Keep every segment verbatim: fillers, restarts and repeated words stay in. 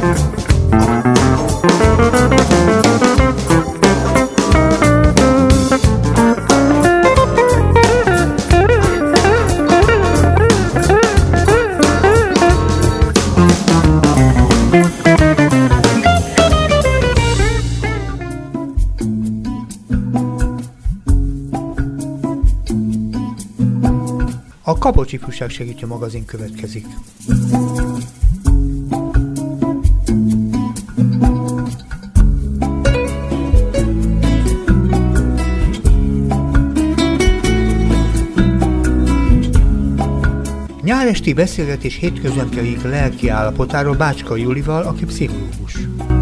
A Kapocz Ifjúság Segítő magazin következik. Nyáresti beszélgetés hétköznapjaik lelki állapotáról Bácska Julival, aki pszichológus.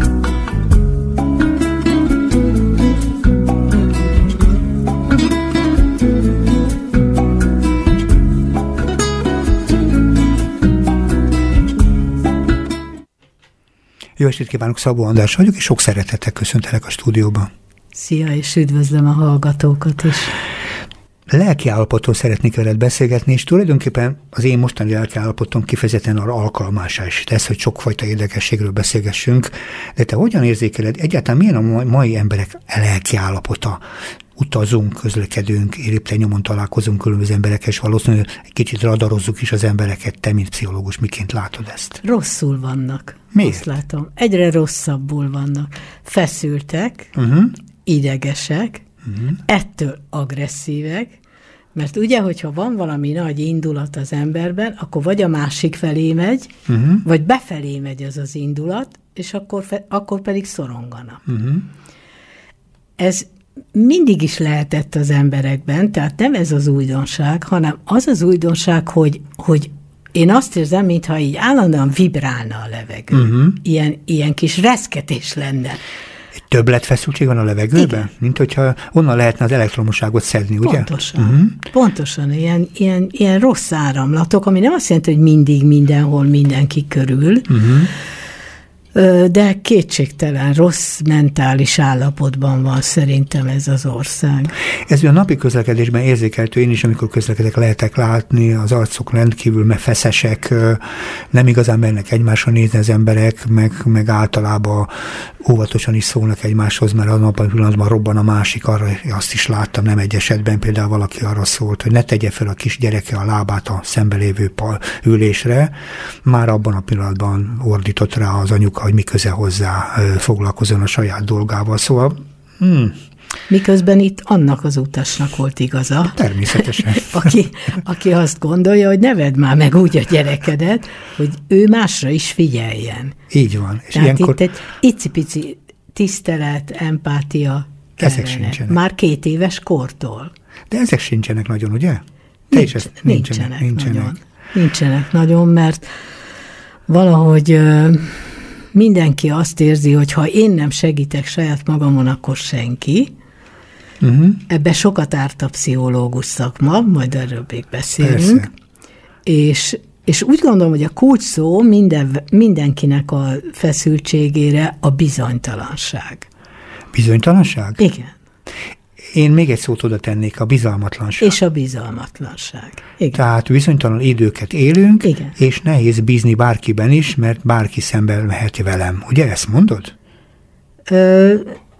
Jó estét kívánok, Szabó András vagyok, és sok szeretettel köszöntelek a stúdióban. Szia, és üdvözlöm a hallgatókat is. Lelki állapotról szeretnék veled beszélgetni, és tulajdonképpen az én mostani lelki állapotom kifejezetten arra alkalmásá is tesz, hogy sokfajta érdekességről beszélgessünk. De te hogyan érzékeled, egyáltalán milyen a mai emberek lelki állapota? Utazunk, közlekedünk, éppen nyomon találkozunk különböző emberekkel, és valószínűleg egy kicsit radarozzuk is az embereket. Te, mint pszichológus, miként látod ezt? Rosszul vannak. Miért? Azt látom. Egyre rosszabbul vannak. Feszültek, uh-huh. idegesek, uh-huh. ettől agresszívek, mert ugye, hogyha van valami nagy indulat az emberben, akkor vagy a másik felé megy, uh-huh. vagy befelé megy az az indulat, és akkor, fe, akkor pedig szoronganak. Uh-huh. Ez mindig is lehetett az emberekben, tehát nem ez az újdonság, hanem az az újdonság, hogy, hogy én azt érzem, mintha így állandóan vibrálna a levegő. Uh-huh. Ilyen, ilyen kis reszketés lenne. Egy többletfeszültség van a levegőben? Igen. Mint hogyha onnan lehetne az elektromosságot szedni, ugye? Pontosan. Uh-huh. Pontosan. Ilyen, ilyen, ilyen rossz áramlatok, ami nem azt jelenti, hogy mindig, mindenhol, mindenki körül, uh-huh. de kétségtelen rossz mentális állapotban van szerintem ez az ország. Ez a napi közlekedésben érzékelhető, én is, amikor közlekedek, lehetek látni, az arcok rendkívül feszesek, nem igazán mernek egymásra nézni az emberek, meg, meg általában óvatosan is szólnak egymáshoz, mert abban a pillanatban robban a másik, arra azt is láttam, nem egy esetben például valaki arra szólt, hogy ne tegye fel a kis gyereke a lábát a szembelévő ülésre, már abban a pillanatban ordított rá az anyuka, hogy mi köze hozzá, foglalkozzon a saját dolgával. Szóval... Hmm. Miközben itt annak az utasnak volt igaza. Természetesen. aki, aki azt gondolja, hogy ne vedd már meg úgy a gyerekedet, hogy ő másra is figyeljen. Így van. És tehát ilyenkor... itt egy icipici tisztelet, empátia kellene. Ezek sincsenek. Már két éves kortól. De ezek sincsenek nagyon, ugye? Te Nincs, is ezt, nincsenek, nincsenek, nagyon. nincsenek. Nincsenek nagyon, mert valahogy... Uh, mindenki azt érzi, hogy ha én nem segítek saját magamon, akkor senki. Uh-huh. Ebbe sokat árt a pszichológus szakma, majd erről még beszélünk. És, és úgy gondolom, hogy a kulcs szó minden, mindenkinek a feszültségére a bizonytalanság. Bizonytalanság? Igen. Én még egy szót oda tennék, a bizalmatlanság. És a bizalmatlanság. Igen. Tehát bizonytalan időket élünk, igen. És nehéz bízni bárkiben is, mert bárki szembe mehet velem. Ugye ezt mondod? Ö,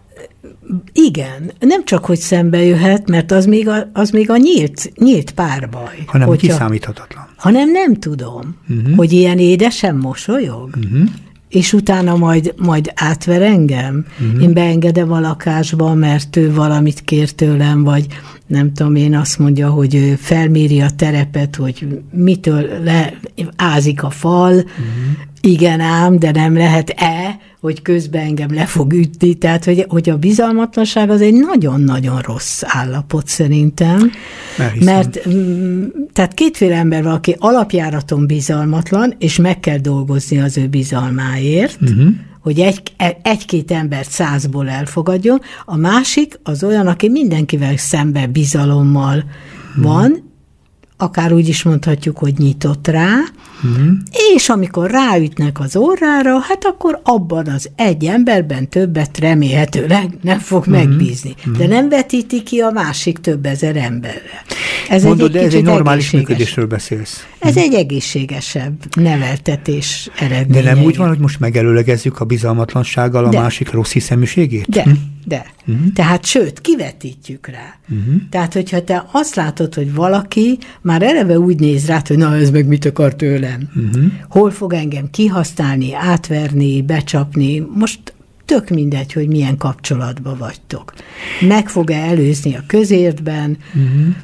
igen. Nem csak, hogy szembe jöhet, mert az még a, az még a nyílt, nyílt párbaj. Hanem hogyha, kiszámíthatatlan. Hanem nem tudom, uh-huh. hogy ilyen édesen mosolyog. Uh-huh. És utána majd, majd átver engem. Uh-huh. Én beengedem a lakásba, mert ő valamit kér tőlem, vagy nem tudom, én azt mondja, hogy ő felméri a terepet, hogy mitől le, ázik a fal, uh-huh. igen ám, de nem lehet-e, hogy közben engem le fog ütni. Tehát, hogy, hogy a bizalmatlanság az egy nagyon-nagyon rossz állapot szerintem. Mert tehát kétféle ember van, aki alapjáraton bizalmatlan, és meg kell dolgozni az ő bizalmáért, uh-huh. hogy egy, egy-két embert százból elfogadjon. A másik az olyan, aki mindenkivel szembe bizalommal uh-huh. van, akár úgy is mondhatjuk, hogy nyitott rá, uh-huh. és amikor ráütnek az orrára, hát akkor abban az egy emberben többet remélhetőleg nem fog uh-huh. megbízni. Uh-huh. De nem vetíti ki a másik több ezer emberre. Ez Mondod, egy de ez egy normális működésről beszélsz. Ez egy egészségesebb neveltetés eredménye. De nem úgy van, hogy most megelőlegezzük a bizalmatlansággal a de. másik rossz hiszeműségét? De, hm? de. Uh-huh. Tehát sőt, kivetítjük rá. Uh-huh. Tehát, hogyha te azt látod, hogy valaki már eleve úgy néz rá, hogy na, ez meg mit akar tőlem? Uh-huh. Hol fog engem kihasználni, átverni, becsapni? Most tök mindegy, hogy milyen kapcsolatban vagytok. Meg fog-e előzni a közértben? Uh-huh.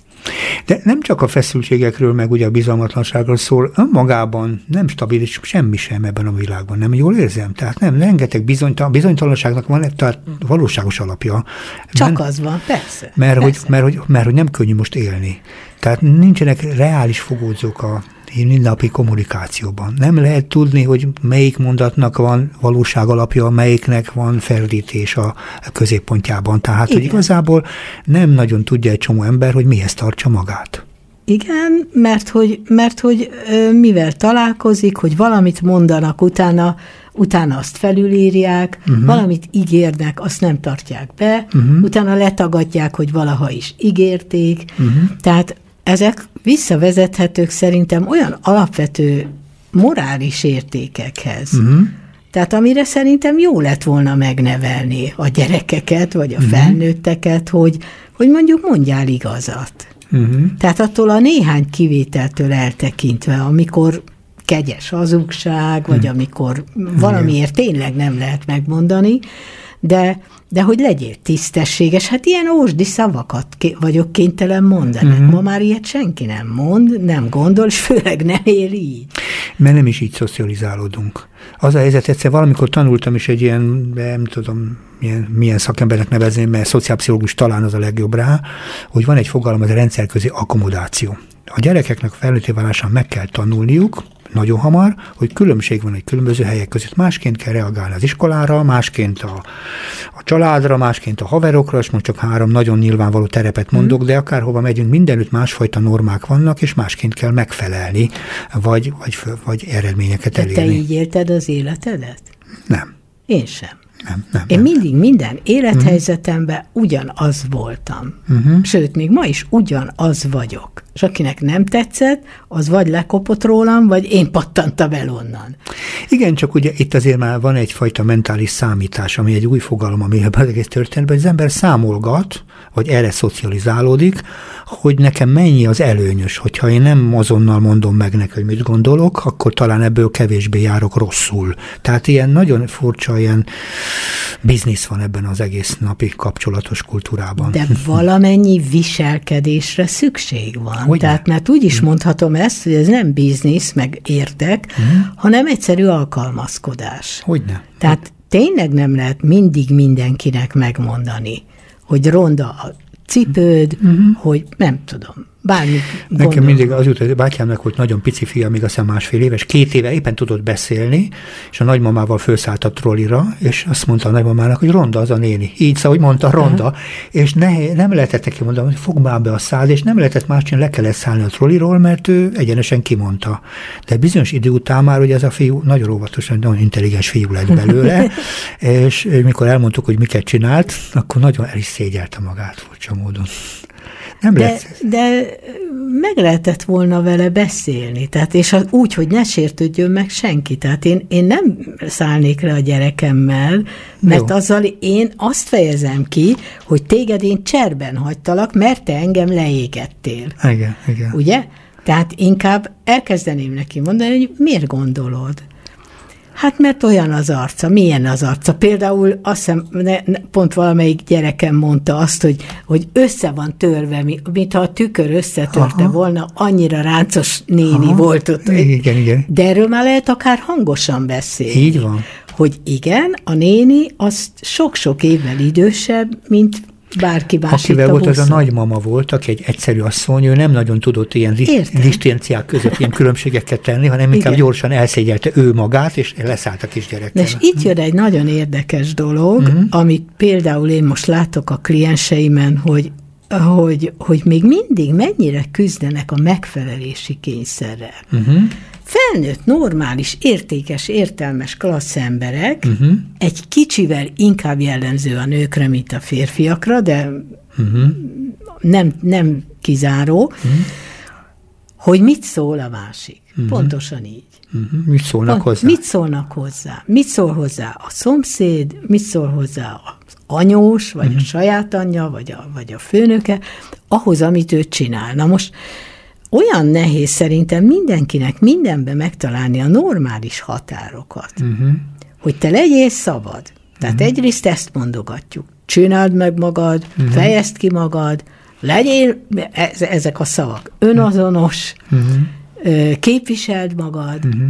De nem csak a feszültségekről, meg ugye a bizalmatlanságról szól, önmagában nem stabilis semmi sem ebben a világban, nem jól érzem? Tehát nem, rengeteg bizonytalan, bizonytalanságnak van, tehát valóságos alapja. Csak Men, az van, persze. Mert, persze. Hogy, mert, hogy, mert hogy nem könnyű most élni. Tehát nincsenek reális fogódzók a mindennapi kommunikációban. Nem lehet tudni, hogy melyik mondatnak van valóság alapja, melyiknek van ferdítés a középpontjában. Tehát, igen. hogy igazából nem nagyon tudja egy csomó ember, hogy mihez tartsa magát. Igen, mert hogy, mert hogy mivel találkozik, hogy valamit mondanak, utána, utána azt felülírják, uh-huh. valamit ígérnek, azt nem tartják be, uh-huh. utána letagadják, hogy valaha is ígérték. Uh-huh. Tehát ezek visszavezethetők szerintem olyan alapvető morális értékekhez. Uh-huh. Tehát amire szerintem jó lett volna megnevelni a gyerekeket, vagy a uh-huh. felnőtteket, hogy, hogy mondjuk mondjál igazat. Uh-huh. Tehát attól a néhány kivételtől eltekintve, amikor kegyes hazugság, vagy uh-huh. amikor valamiért tényleg nem lehet megmondani, de de hogy legyél tisztességes, hát ilyen ósdi szavakat vagyok kénytelen mondani. Uh-huh. Ma már ilyet senki nem mond, nem gondol, és főleg nem él így. Mert nem is így szocializálódunk. Az a helyzet, egyszer valamikor tanultam is egy ilyen, nem tudom, milyen, milyen szakembernek nevezném, mert szociálpszichológus talán az a legjobb rá, hogy van egy fogalom, az a rendszerközi akkomodáció. A gyerekeknek a felnőtté válásán meg kell tanulniuk, nagyon hamar, hogy különbség van egy különböző helyek között. Másként kell reagálni az iskolára, másként a, a családra, másként a haverokra, és most csak három nagyon nyilvánvaló terepet mondok, mm. de akárhova megyünk, mindenütt másfajta normák vannak, és másként kell megfelelni, vagy, vagy, vagy eredményeket elérni. De te így élted az életedet? Nem. Én sem. Nem, nem, Én nem. mindig minden élethelyzetemben ugyanaz voltam. Uh-huh. Sőt, még ma is ugyanaz vagyok. És akinek nem tetszett, az vagy lekopott rólam, vagy én pattantam el onnan. Igen, csak ugye itt azért már van egyfajta mentális számítás, ami egy új fogalom, ami az egész történetben, hogy az ember számolgat, vagy erre szocializálódik, hogy nekem mennyi az előnyös, hogyha én nem azonnal mondom meg neki, hogy mit gondolok, akkor talán ebből kevésbé járok rosszul. Tehát ilyen nagyon furcsa, ilyen biznisz van ebben az egész napi kapcsolatos kultúrában. De valamennyi viselkedésre szükség van. Hogyne? Tehát mert úgy is mondhatom ezt, hogy ez nem biznisz, meg érdek, hmm. hanem egyszerű alkalmazkodás. Hogyne? Tehát tényleg nem lehet mindig mindenkinek megmondani, hogy ronda a cipőd, uh-huh. hogy nem tudom, bármit Nekem gondolom. mindig az jut, hogy bátyámnak volt nagyon pici fia, még aztán másfél éves, két éve éppen tudott beszélni, és a nagymamával felszállt a trollira, és azt mondta a nagymamának, hogy Ronda az a néni. Így szóval, hogy mondta Ronda, uh-huh. és ne, nem lehetett neki mondani, hogy fogd már be a szád, és nem lehetett más csinálni, le kellett szállni a trolliról, mert ő egyenesen kimondta. De bizonyos idő után már, hogy ez a fiú nagyon óvatosan, nagyon intelligens fiú lett belőle, és mikor elmondtuk, hogy miket csinált, akkor nagyon el is szégyelte magát furcsa módon. Nem de, de meg lehetett volna vele beszélni, tehát, és az, úgy, hogy ne sértődjön meg senki. Tehát én, én nem szállnék le a gyerekemmel, mert Jó. azzal én azt fejezem ki, hogy téged én cserben hagytalak, mert te engem leégettél. Igen, igen. Ugye? Tehát inkább elkezdeném neki mondani, hogy miért gondolod? Hát mert olyan az arca, milyen az arca. Például azt hiszem, ne, ne, pont valamelyik gyerekem mondta azt, hogy, hogy össze van törve, mintha a tükör összetörte Aha. volna, annyira ráncos néni Aha. volt ott. Igen, igen. De erről már lehet akár hangosan beszélni. Így van. Hogy igen, a néni az sok-sok évvel idősebb, mint bárki más. Akivel volt, az a nagymama volt, aki egy egyszerű asszony, ő nem nagyon tudott ilyen disztenciák között ilyen különbségeket tenni, hanem inkább Igen. gyorsan elszégyelte ő magát, és leszállt a kisgyerekkel. És itt jön egy nagyon érdekes dolog, uh-huh. amit például én most látok a klienseimen, hogy, hogy, hogy még mindig mennyire küzdenek a megfelelési kényszerrel. Uh-huh. Felnőtt, normális, értékes, értelmes, klassz emberek, uh-huh. egy kicsivel inkább jellemző a nőkre, mint a férfiakra, de uh-huh. nem, nem kizáró, uh-huh. hogy mit szól a másik. Uh-huh. Pontosan így. Uh-huh. Mit szólnak Pont, hozzá? Mit szólnak hozzá? Mit szól hozzá a szomszéd, mit szól hozzá az anyós, vagy uh-huh. a saját anyja, vagy a, vagy a főnöke, ahhoz, amit ő csinál. Na most olyan nehéz szerintem mindenkinek mindenben megtalálni a normális határokat, uh-huh. hogy te legyél szabad. Tehát uh-huh. egyrészt ezt mondogatjuk. Csináld meg magad, uh-huh. fejezd ki magad, legyél, ezek a szavak, önazonos, uh-huh. képviseld magad, uh-huh.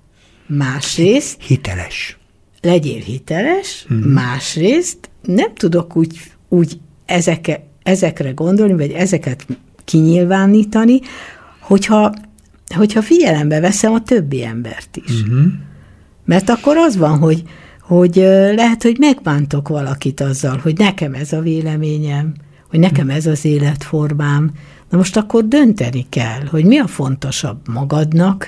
másrészt hiteles. Legyél hiteles, uh-huh. másrészt nem tudok úgy, úgy ezeke, ezekre gondolni, vagy ezeket kinyilvánítani, hogyha, hogyha figyelembe veszem a többi embert is. Uh-huh. Mert akkor az van, hogy, hogy lehet, hogy megbántok valakit azzal, hogy nekem ez a véleményem, hogy nekem ez az életformám. Na most akkor dönteni kell, hogy mi a fontosabb magadnak,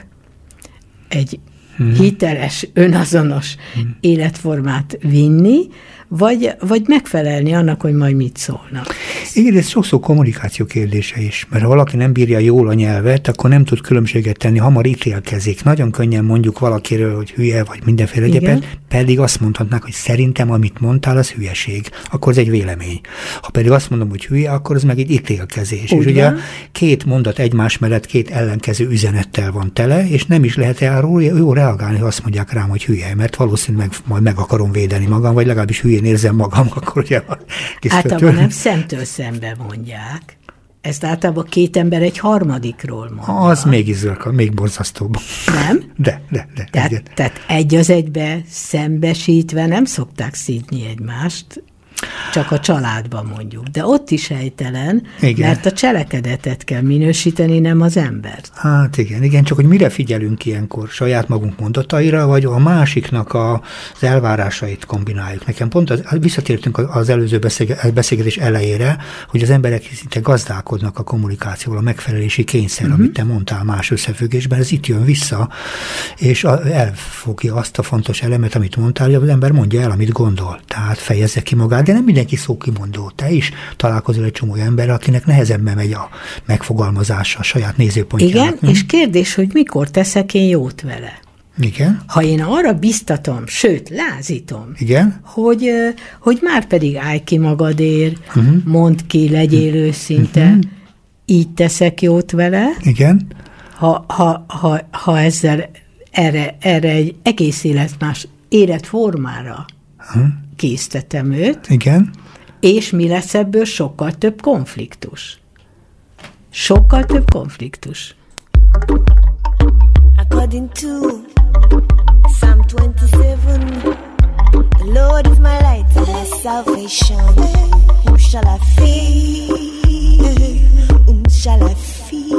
egy hmm. hiteles, önazonos hmm. életformát vinni, vagy, vagy megfelelni annak, hogy majd mit szólnak. Igen, ez sokszor kommunikáció kérdése is, mert ha valaki nem bírja jól a nyelvet, akkor nem tud különbséget tenni, hamar ítélkezik. Nagyon könnyen mondjuk valakiről, hogy hülye, vagy mindenféle egyébként, pedig azt mondhatnák, hogy szerintem, amit mondtál, az hülyeség. Akkor ez egy vélemény. Ha pedig azt mondom, hogy hülye, akkor az meg egy ítélkezés. Úgy és ugye van. Két mondat egymás mellett két ellenkező üzenettel van tele, és nem is lehet arról jól reagálni, ha azt mondják rám, hogy hülye, mert valószínűleg meg, majd meg akarom védeni magam, vagy legalábbis hülye én érzem magam, akkor ugye... Általában nem szemtől szembe mondják. Ezt általában két ember egy harmadikról mondja. Az még izgalmas, még borzasztóbb. Nem? De, de, de. Tehát, tehát egy az egybe szembesítve nem szokták szidni egymást, csak a családban mondjuk. De ott is helytelen, igen. Mert a cselekedetet kell minősíteni, nem az embert. Hát igen, igen, csak hogy mire figyelünk ilyenkor? Saját magunk mondataira, vagy a másiknak a, az elvárásait kombináljuk. Nekem pont az, visszatértünk az előző beszélgetés elejére, hogy az emberek szinte gazdálkodnak a kommunikációval, a megfelelési kényszer, uh-huh. amit te mondtál más összefüggésben, ez itt jön vissza, és elfogja azt a fontos elemet, amit mondtál, hogy az ember mondja el, amit gondol. Tehát fejezze ki magát, de nem mindenki szókimondó. Te is találkozol egy csomó ember, akinek nehezebben megy a megfogalmazása a saját nézőpontjának. Igen, hm? És kérdés, hogy mikor teszek én jót vele. Igen. Ha én arra biztatom, sőt, lázítom, igen. Hogy, hogy már pedig állj ki magadért, uh-huh. mondd ki, legyél uh-huh. őszinte, uh-huh. így teszek jót vele. Igen. Ha, ha, ha, ha ezzel erre, erre egy egész életmás életformára uh-huh. késztetem őt, igen. És mi lesz ebből? Sokkal több konfliktus. Sokkal több konfliktus. According to Psalm twenty-seven, the Lord is my light and my salvation. Whom shall I fear? Whom shall I fear?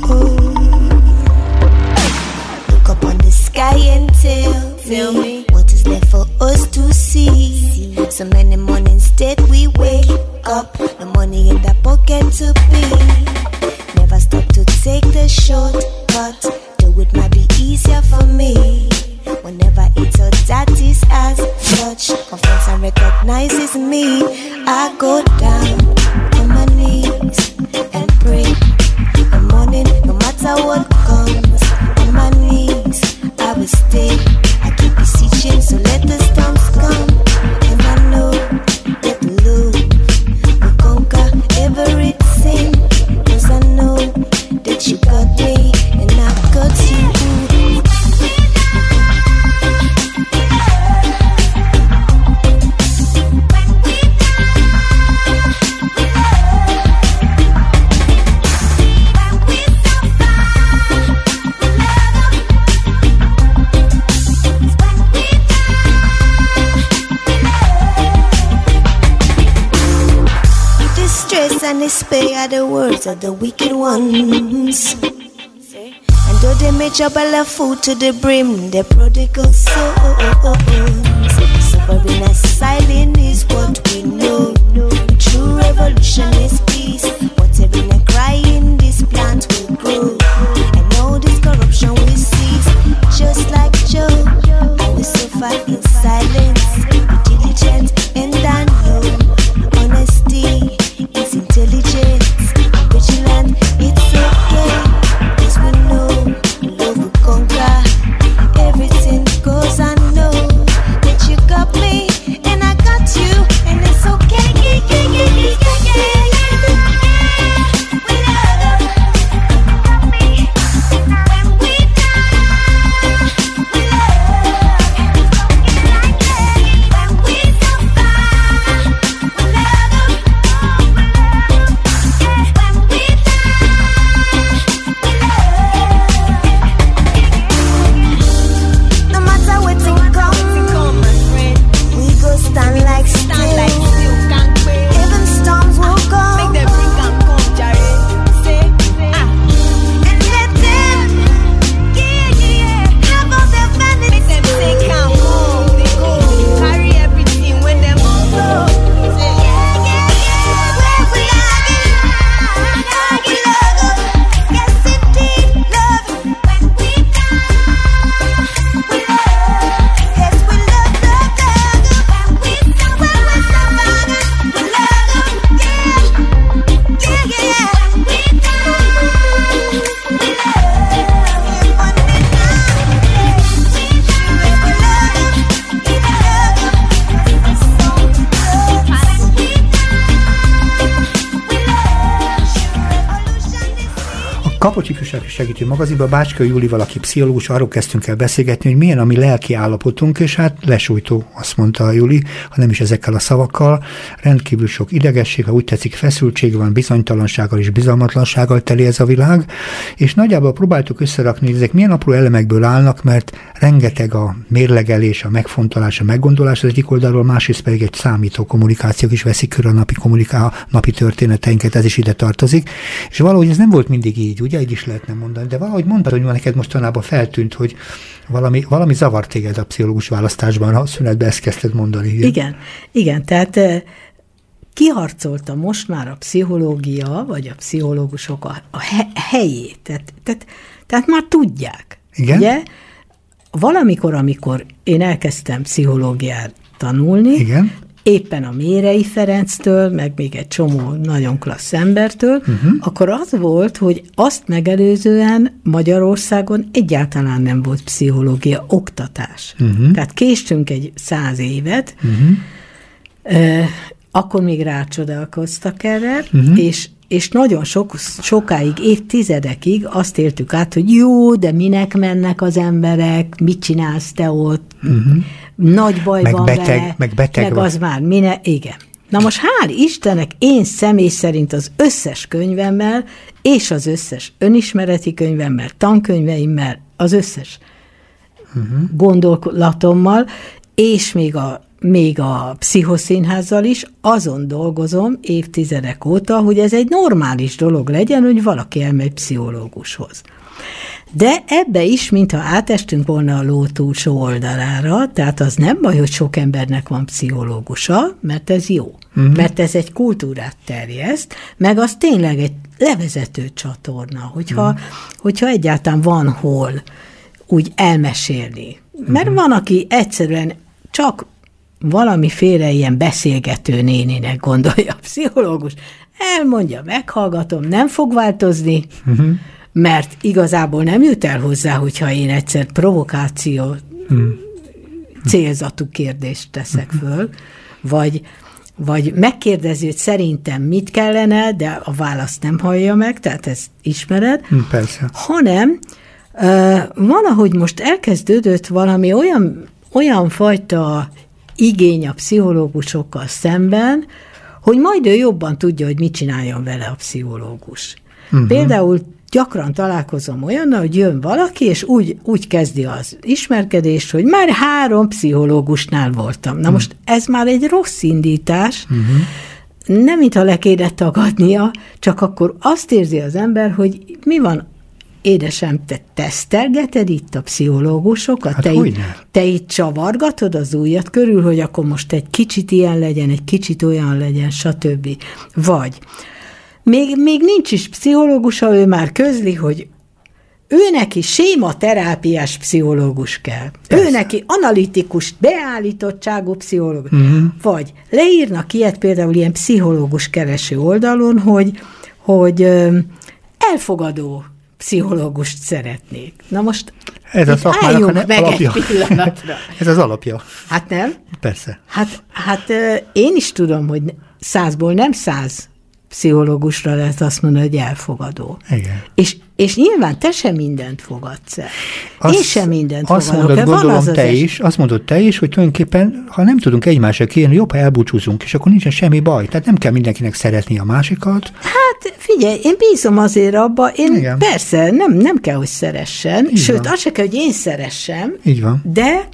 Look up on the sky and tell, tell me what is left for us to see. So many mornings that we wake up, no money in the pocket to pay. Never stop to take the shortcut, though it might be easier for me. Whenever it's all that is as much, confidence and recognizes me. I go down on my knees and pray. The morning, no matter what comes, on my knees I will stay. I keep beseeching, so let the storms come. And I know that the Lord will conquer everything. Cause I know that you got me and I got you. And despair are the words of the wicked ones. And though they may trouble a food to the brim, the prodigal souls. Suffering and silent is what we know. True revolution is peace. Whatever and crying, this plant will grow. And all this corruption will cease. Just like Job, I will suffer in silence. Be diligent and I know honesty is intelligence. Kapocsi Ifjúsági Segítő Magazinban Bácskai Júlival, aki pszichológus, arról kezdtünk el beszélgetni, hogy milyen a mi lelki állapotunk, és hát lesújtó, azt mondta a Júli, ha nem is ezekkel a szavakkal, rendkívül sok idegesség, ha úgy tetszik, feszültség van, bizonytalansággal és bizalmatlansággal teli ez a világ, és nagyjából próbáltuk összerakni, hogy ezek milyen apró elemekből állnak, mert rengeteg a mérlegelés, a megfontolás, a meggondolás az egyik oldalról, másrészt pedig egy számító kommunikációk is veszik körül a napi, kommuniká- napi történeteinket, ez is ide tartozik, és valahogy ez nem volt mindig így, ugye, így is lehetne mondani, de valahogy mondtad, hogy neked mostanában feltűnt, hogy valami, valami zavart téged a pszichológus választásban, ha szünetben ezt kezdted mondani. Igen, igen, igen, tehát kiharcolta most már a pszichológia, vagy a pszichológusok a, a helyét, tehát, tehát, tehát már tudják. Igen? Ugye? Valamikor, amikor én elkezdtem pszichológiát tanulni, igen, éppen a Mérei Ferenctől, meg még egy csomó nagyon klassz embertől, uh-huh. akkor az volt, hogy azt megelőzően Magyarországon egyáltalán nem volt pszichológia oktatás. Uh-huh. Tehát késtünk egy száz évet, uh-huh. eh, akkor még rácsodálkoztak erre, uh-huh. és, és nagyon sok, sokáig, évtizedekig azt éltük át, hogy jó, de minek mennek az emberek, mit csinálsz te ott, uh-huh. nagy baj meg van beteg, vele, meg beteg meg van. Az már mine, igen. Na most hál' Istennek én személy szerint az összes könyvemmel, és az összes önismereti könyvemmel, tankönyveimmel, az összes uh-huh. gondolatommal, és még a, még a pszichoszínházzal is azon dolgozom évtizedek óta, hogy ez egy normális dolog legyen, hogy valaki elmegy pszichológushoz. De ebbe is, mintha átestünk volna a ló túlsó oldalára, tehát az nem baj, hogy sok embernek van pszichológusa, mert ez jó. Uh-huh. Mert ez egy kultúrát terjeszt, meg az tényleg egy levezető csatorna, hogyha, uh-huh. hogyha egyáltalán van hol úgy elmesélni. Mert uh-huh. van, aki egyszerűen csak valamiféle ilyen beszélgető néninek gondolja a pszichológus, elmondja, meghallgatom, nem fog változni, uh-huh. mert igazából nem jut el hozzá, hogyha én egyszer provokáció hmm. célzatú kérdést teszek föl, vagy, vagy megkérdezi, hogy szerintem mit kellene, de a választ nem hallja meg, tehát ezt ismered. Persze. Hanem van, ahogy most elkezdődött valami olyan, olyan fajta igény a pszichológusokkal szemben, hogy majd ő jobban tudja, hogy mit csináljon vele a pszichológus. Uh-huh. Például gyakran találkozom olyannal, hogy jön valaki, és úgy, úgy kezdi az ismerkedést, hogy már három pszichológusnál voltam. Na most ez már egy rossz indítás, uh-huh. nem mintha le kéne tagadnia, csak akkor azt érzi az ember, hogy mi van, édesem, te tesztelgeted itt a pszichológusokat? Hát te, itt, te itt csavargatod az ujjat körül, hogy akkor most egy kicsit ilyen legyen, egy kicsit olyan legyen, stb. Vagy Még, még nincs is pszichológusa, ő már közli, hogy ő neki sématerápiás pszichológus kell. Persze. Ő neki analitikus, beállítottságú pszichológus. Uh-huh. Vagy leírnak ilyet például ilyen pszichológus kereső oldalon, hogy, hogy ö, elfogadó pszichológust szeretnék. Na most ez a szakmának álljunk meg alapja. Egy pillanatra. Ez az alapja. Hát nem? Persze. Hát, hát ö, én is tudom, hogy százból nem száz pszichológusra lehet azt mondani, hogy elfogadó. Igen. És, és nyilván te sem mindent fogadsz el. Azt, Én sem mindent azt fogadok mondod, el. gondolom az te az is, azt mondod te is, hogy tulajdonképpen, ha nem tudunk egymásra kijönni, jobb, ha elbúcsúzunk, és akkor nincsen semmi baj. Tehát nem kell mindenkinek szeretni a másikat. Hát figyelj, én bízom azért abba, én Igen. persze nem, nem kell, hogy szeressen, Így sőt, van. Az se kell, hogy én szeressem, Így van. de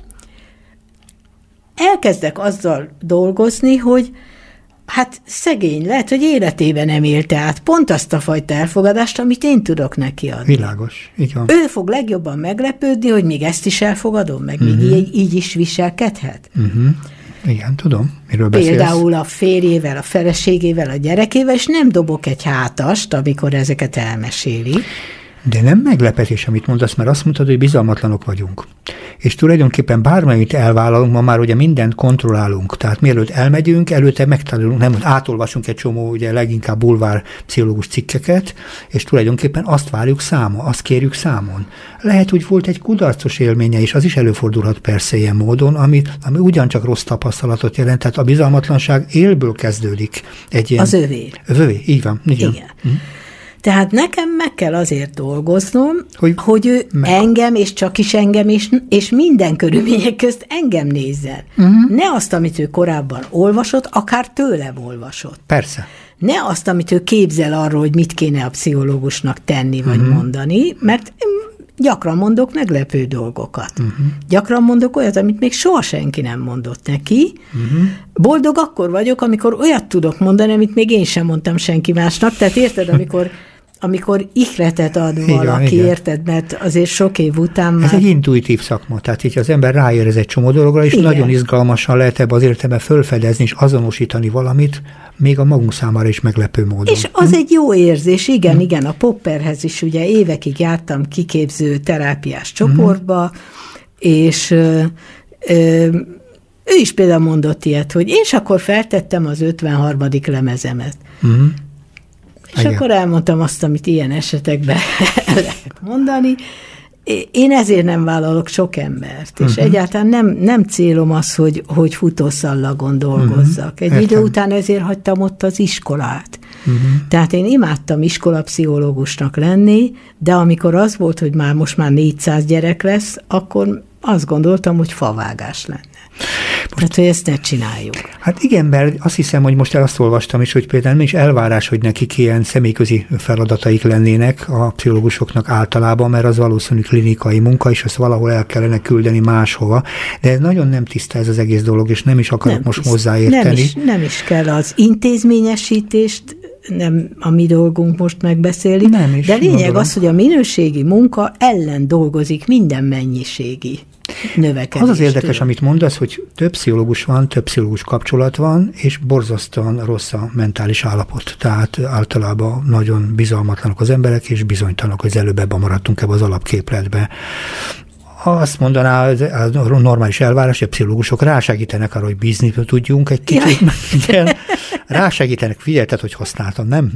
elkezdek azzal dolgozni, hogy hát szegény, lehet, hogy életében nem élte át pont azt a fajta elfogadást, amit én tudok neki adni. Világos, így van. Ő fog legjobban meglepődni, hogy még ezt is elfogadom, meg uh-huh. még így, így is viselkedhet. Uh-huh. Igen, tudom, miről beszélsz. Például a férjével, a feleségével, a gyerekével, és nem dobok egy hátast, amikor ezeket elmeséli. De nem meglepetés, amit mondasz, mert azt mondtad, hogy bizalmatlanok vagyunk. És tulajdonképpen bármelyik elvállalunk, ma már ugye mindent kontrollálunk. Tehát mielőtt elmegyünk, előtte megtanulunk, nem átolvasunk egy csomó, ugye leginkább bulvár pszichológus cikkeket, és tulajdonképpen azt várjuk számon, azt kérjük számon. Lehet, hogy volt egy kudarcos élménye is, az is előfordulhat persze ilyen módon, ami, ami ugyancsak rossz tapasztalatot jelent, tehát a bizalmatlanság élből kezdődik. Egy ilyen, az övé. Övé, így van. Így Igen. Van. Tehát nekem meg kell azért dolgoznom, hogy, hogy ő meg. engem, és csak is engem, és, és minden körülmények közt engem nézzen. Uh-huh. Ne azt, amit ő korábban olvasott, akár tőlem olvasott. Persze. Ne azt, amit ő képzel arról, hogy mit kéne a pszichológusnak tenni, vagy uh-huh. mondani, mert gyakran mondok meglepő dolgokat. Uh-huh. Gyakran mondok olyat, amit még soha senki nem mondott neki. Uh-huh. Boldog akkor vagyok, amikor olyat tudok mondani, amit még én sem mondtam senki másnak. Tehát érted, amikor, amikor ihletet ad igen, valaki, igen. érted, mert azért sok év után már... Ez egy intuitív szakma, tehát így az ember ráérez egy csomó dologra, és igen. nagyon izgalmasan lehet ebbe az értelemben fölfedezni és azonosítani valamit, még a magunk számára is meglepő módon. És az hm? egy jó érzés, igen, hm. igen, a Popperhez is ugye évekig jártam kiképző terápiás csoportba, hm. és ö, ö, ő is például mondott ilyet, hogy én is akkor feltettem az ötvenharmadik lemezemet. Hm. És igen. akkor elmondtam azt, amit ilyen esetekben lehet mondani. Én ezért nem vállalok sok embert, és uh-huh. egyáltalán nem, nem célom az, hogy, hogy futószallagon dolgozzak. Uh-huh. Egy Értem. idő után ezért hagytam ott az iskolát. Uh-huh. Tehát én imádtam iskolapszichológusnak lenni, de amikor az volt, hogy már most már négyszáz gyerek lesz, akkor azt gondoltam, hogy favágás lenne. Most, tehát, hogy ezt ne csináljuk. Hát igen, mert azt hiszem, hogy most azt olvastam is, hogy például nincs elvárás, hogy nekik ilyen személyközi feladataik lennének a pszichológusoknak általában, mert az valószínű klinikai munka, és azt valahol el kellene küldeni máshova. De ez nagyon nem tiszta ez az egész dolog, és nem is akarok nem most tiszt, hozzáérteni. Nem is, nem is kell az intézményesítést, nem a mi dolgunk most megbeszélni, nem is, de lényeg gondolom. Az, hogy a minőségi munka ellen dolgozik minden mennyiségi növekedés. Az az érdekes, tőle. Amit mondasz, hogy több pszichológus van, több pszichológus kapcsolat van, és borzasztóan rossz a mentális állapot. Tehát általában nagyon bizalmatlanok az emberek, és bizonytalanok, hogy az előbb ebben maradtunk ebbe az alapképletbe. Azt mondaná, a normális elvárás, hogy a pszichológusok rásegítenek arra, hogy bízni tudjunk egy kicsit. Igen, rásegítenek, figyelted, hogy használtam, nem?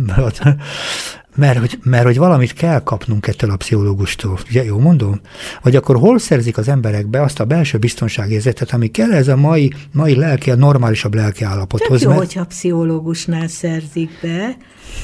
Mert hogy, mert hogy valamit kell kapnunk ettől a pszichológustól. Ugye, jó mondom? Vagy akkor hol szerzik az emberekbe azt a belső biztonságérzetet, ami kell ez a mai, mai lelki, a normálisabb lelki állapothoz. Tök jó, mert... hogyha pszichológusnál szerzik be,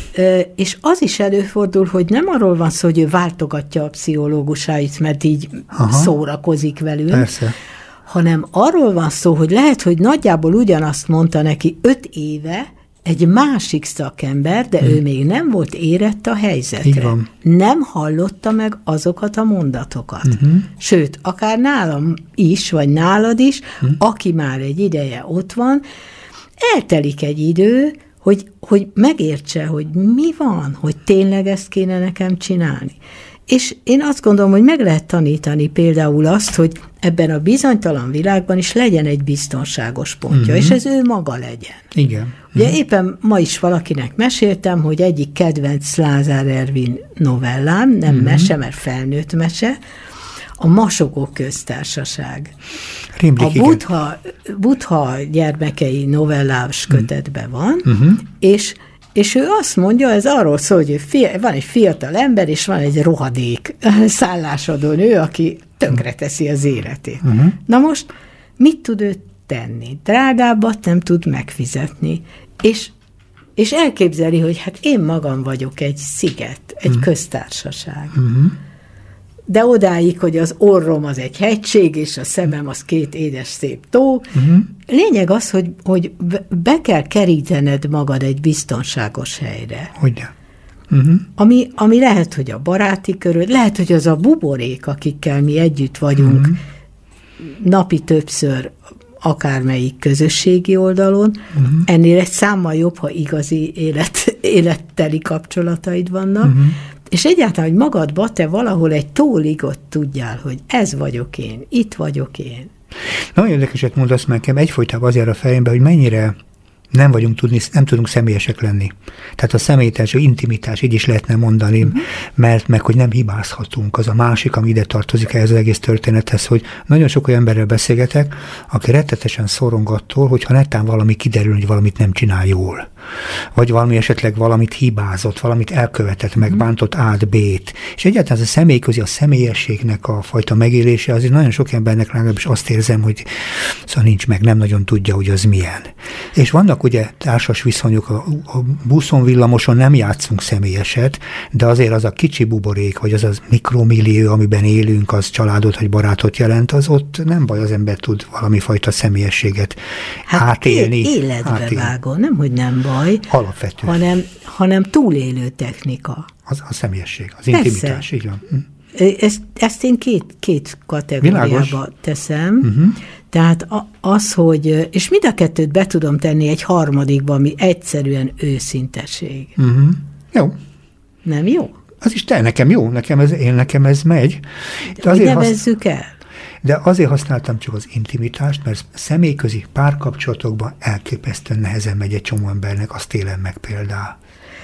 és az is előfordul, hogy nem arról van szó, hogy ő váltogatja a pszichológusait, mert így Aha. szórakozik velünk, Persze. hanem arról van szó, hogy lehet, hogy nagyjából ugyanazt mondta neki öt éve, egy másik szakember, de hmm. ő még nem volt érett a helyzetre. Nem hallotta meg azokat a mondatokat. Uh-huh. Sőt, akár nálam is, vagy nálad is, hmm. aki már egy ideje ott van, eltelik egy idő, hogy, hogy megértse, hogy mi van, hogy tényleg ezt kéne nekem csinálni. És én azt gondolom, hogy meg lehet tanítani például azt, hogy ebben a bizonytalan világban is legyen egy biztonságos pontja, uh-huh. és ez ő maga legyen. Igen. Ugye uh-huh. éppen ma is valakinek meséltem, hogy egyik kedvenc Lázár Ervin novellám, nem uh-huh. mese, mert felnőtt mese, a Masogó köztársaság. Rémlik, a Buddha, Buddha gyermekei novellás kötetben van, uh-huh. és És ő azt mondja, ez arról szól, hogy fia, van egy fiatal ember, és van egy rohadék szállásadó nő, aki tönkreteszi az életét. Uh-huh. Na most mit tud ő tenni? Drágábbat nem tud megfizetni. És, és elképzeli, hogy hát én magam vagyok egy sziget, egy uh-huh. köztársaság. Uh-huh. De odáig, hogy az orrom az egy hegység, és a szemem az két édes szép tó. Uh-huh. Lényeg az, hogy, hogy be kell kerítened magad egy biztonságos helyre. Hogyne. Uh-huh. Ami, ami lehet, hogy a baráti köröd, lehet, hogy az a buborék, akikkel mi együtt vagyunk uh-huh. napi többször akármelyik közösségi oldalon, uh-huh. ennél egy számmal jobb, ha igazi élet, életteli kapcsolataid vannak, uh-huh. és egyáltalán, hogy magadba te valahol egy tóligot tudjál, hogy ez vagyok én, itt vagyok én. Nagyon érdekeset mondasz nekem, egyfolytában azért a fejembe, hogy mennyire nem vagyunk tudni, nem tudunk személyesek lenni. Tehát a személytás, a intimitás, így is lehetne mondani, uh-huh. mert meg, hogy nem hibázhatunk. Az a másik, ami ide tartozik ehhez az egész történethez, hogy nagyon sok olyan emberrel beszélgetek, aki rettetesen szorong attól, hogyha netán valami kiderül, hogy valamit nem csinál jól. Vagy valami esetleg valamit hibázott, valamit elkövetett, megbántott át B-t. És egyáltalán ez a személyközi, a személyességnek a fajta megélése, azért nagyon sok embernek legalábbis azt érzem, hogy szóval nincs meg, nem nagyon tudja, hogy az milyen. És vannak vannak ugye társas viszonyok, a, a buszon, villamoson nem játszunk személyeset, de azért az a kicsi buborék, vagy az az mikromillió, amiben élünk, az családot vagy barátot jelent, az ott nem baj, az ember tud valami fajta személyességet hát átélni. Életbe átélni. Vágó, nem, hogy nem baj. Alapvető. Hanem, hanem túlélő technika. Az a személyesség, az intimitás, így van. Ezt, ezt én két, két kategóriába Világos. teszem. Uh-huh. Tehát az, hogy, és mind a kettőt be tudom tenni egy harmadikba, ami egyszerűen őszintesség. Uh-huh. Jó. Nem jó? Az is te, nekem jó, nekem ez, én nekem ez megy. De azért nevezzük hasz... el? De azért használtam csak az intimitást, mert személyközi párkapcsolatokban elképesztően nehezen megy egy csomó embernek, azt élem meg például.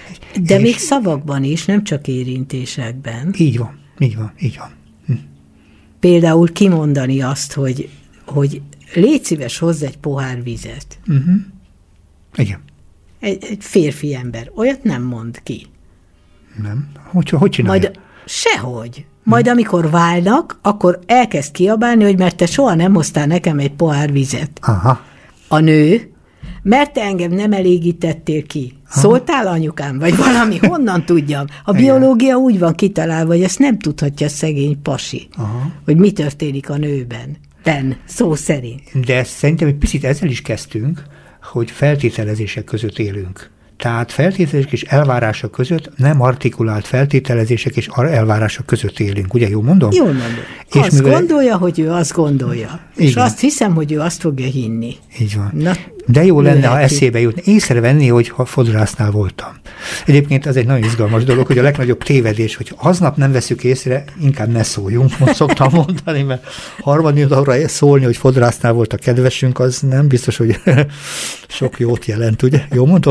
De és... még szavakban is, nem csak érintésekben. Így van, így van, így van. Hm. Például kimondani azt, hogy, hogy légy szíves, hozz egy pohár vizet. Uh-huh. Igen. Egy, egy férfi ember. Olyat nem mond ki. Nem. Hogy, hogy csinálja? Majd sehogy. Majd amikor válnak, akkor elkezd kiabálni, hogy mert te soha nem hoztál nekem egy pohár vizet. Aha. A nő, mert te engem nem elégítettél ki. Aha. Szóltál anyukám, vagy valami, honnan tudjam? A biológia úgy van kitalálva, hogy ezt nem tudhatja a szegény pasi, Aha. hogy mi történik a nőben. Ben, szó szerint. De szerintem egy picit ezzel is kezdtünk, hogy feltételezések között élünk. Tehát feltételezések és elvárások között, nem artikulált feltételezések és elvárások között élünk. Ugye, jól mondom? Jól mondom. És azt mivel... gondolja, hogy ő azt gondolja. Igen. És azt hiszem, hogy ő azt fogja hinni. Így van. Na, de jó lenne, lehet, ha eszébe jutni. Észrevenni, hogy ha fodrásznál voltam. Egyébként az egy nagyon izgalmas dolog, hogy a legnagyobb tévedés, hogy aznap nem veszük észre, inkább ne szóljunk, most szoktam mondani, mert harmadnapra szólni, hogy fodrásznál volt a kedvesünk, az nem biztos, hogy sok jót jelent, ugye? Jó mondom?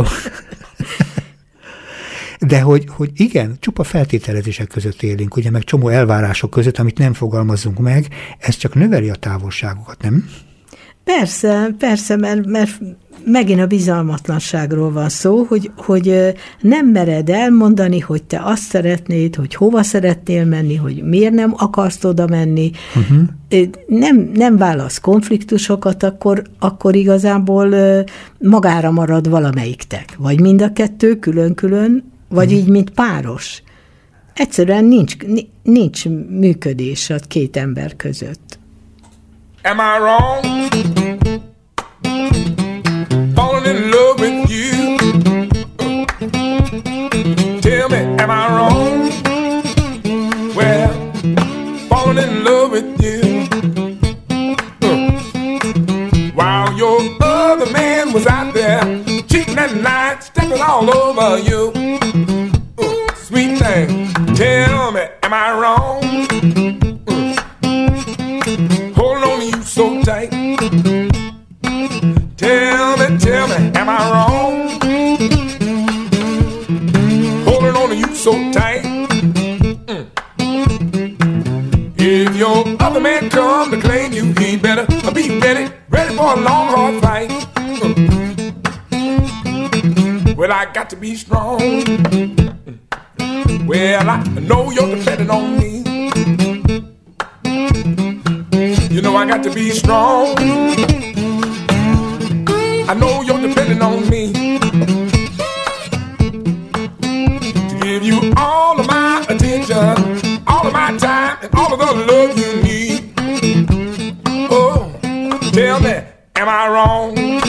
De hogy, hogy igen, csupa feltételezések között élünk, ugye, meg csomó elvárások között, amit nem fogalmazunk meg, ez csak növeli a távolságokat, nem? Persze, persze, mert, mert megint a bizalmatlanságról van szó, hogy, hogy nem mered elmondani, hogy te azt szeretnéd, hogy hova szeretnél menni, hogy miért nem akarsz oda menni, uh-huh. nem, nem válasz konfliktusokat, akkor, akkor igazából magára marad valamelyiktek. Vagy mind a kettő külön-külön, vagy uh-huh. így, mint páros. Egyszerűen nincs, nincs működés a két ember között. Am I wrong? Falling in love with you. Tell me, am I wrong? Well, falling in love with you. While your other man was out there cheating at night, stepping all over you. Sweet thing, tell me, am I wrong? So tight. Tell me, tell me, am I wrong? Holding on to you so tight. Mm. If your other man come to claim you, he better be ready, ready for a long, hard fight. Mm. Well, I got to be strong. Well, I know you're depending on me. You know I got to be strong. I know you're depending on me to give you all of my attention, all of my time, and all of the love you need. Oh, tell me,